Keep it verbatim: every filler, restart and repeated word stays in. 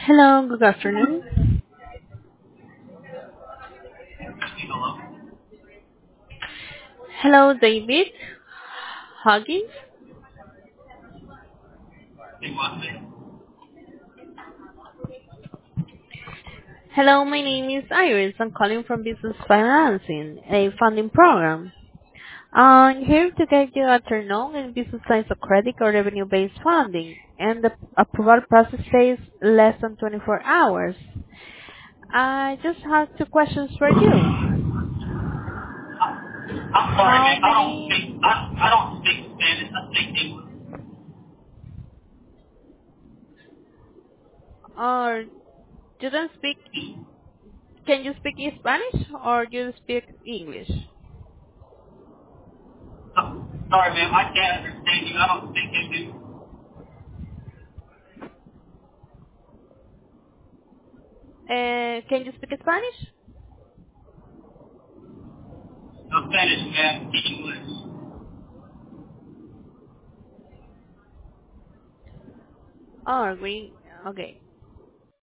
Hello, good afternoon. Hello, David Huggins. Hello, my name is Iris. I'm calling from Business Financing, a funding program. I'm here to get you afternoon in business lines of credit or revenue-based funding, and the approval process takes less than twenty-four hours. I just have two questions for you. I'm sorry, How man. I don't many, speak. I, I don't speak Spanish. I speak English. or you don't speak, can you speak Spanish or you speak English? So, sorry, man. I can't understand you. I don't speak English. Uh, can you speak Spanish? No Spanish, man. English. Oh, we, okay.